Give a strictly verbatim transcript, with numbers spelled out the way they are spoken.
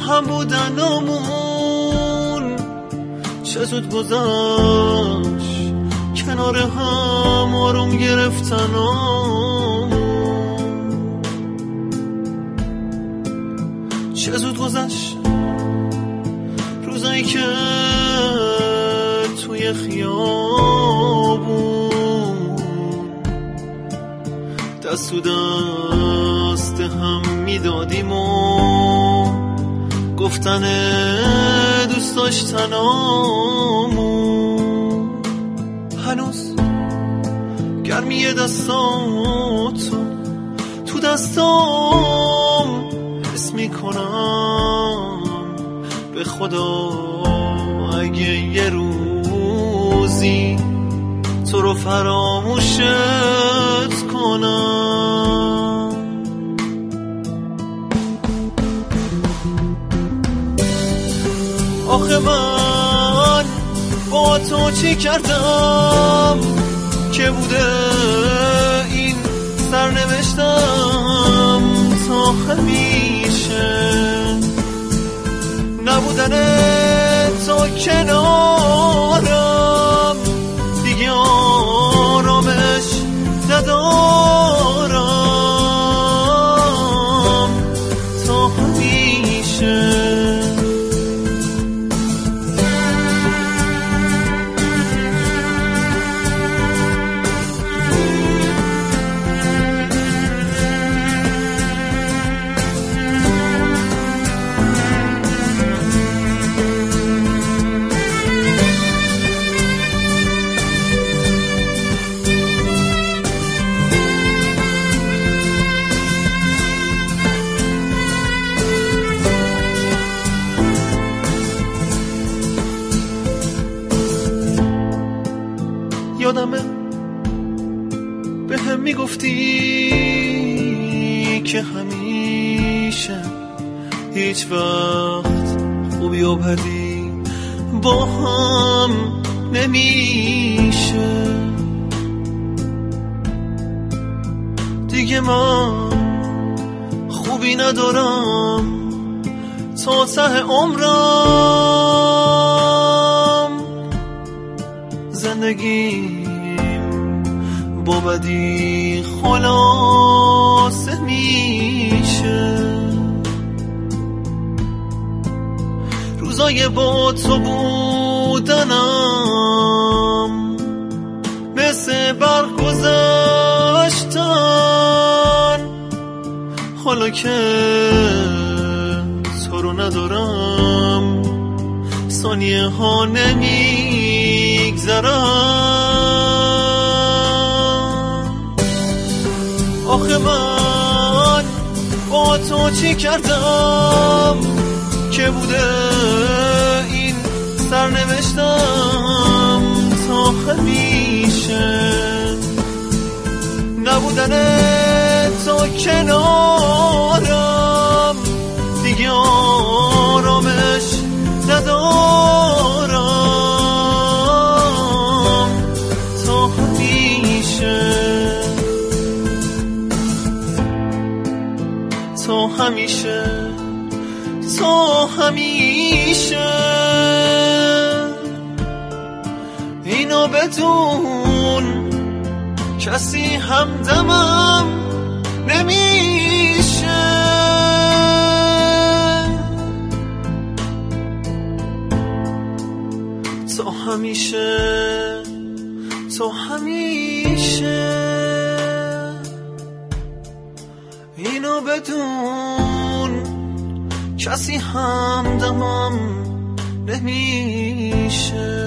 هم بودنمون چه زود گذشت، کنار هم آروم گرفتنمون چه زود گذشت، روزایی که توی خیابون دست تو دست هم میدادیم و گفتن دوست داشتنامون هنوز گرمی دستاتو تو دستام حس میکنم. به خدا اگه یه روزی تو رو فراموشت کنم، آخه من با تو چی کردم که بوده این سرنوشتم تا همیشه. نبودن تو کنارم دیگه آرامش ندارم تا همیشه. یادمه به هم میگفتی که همیشه هیچ وقت خوبی و بدی با هم نمیشه. دیگه من خوبی ندارم تا ته عمرم، زندگیم با بدی خلاصه میشه. روزای با تو بودنم مثل برق گذشتن، حالا که تو رو ندارم ثانیه ها نمیگذرم. آخه من با تو چی کردم که بوده این سرنوشتم تا همیشه. نبودن تو کنارم دیگه آرامش ندارم تا همیشه، تا همیشه، تا همیشه. اینو بدون کسی همدمم نمیشه. تا همیشه، تا همیشه. اینو بدون کسی همدمم نمیشه.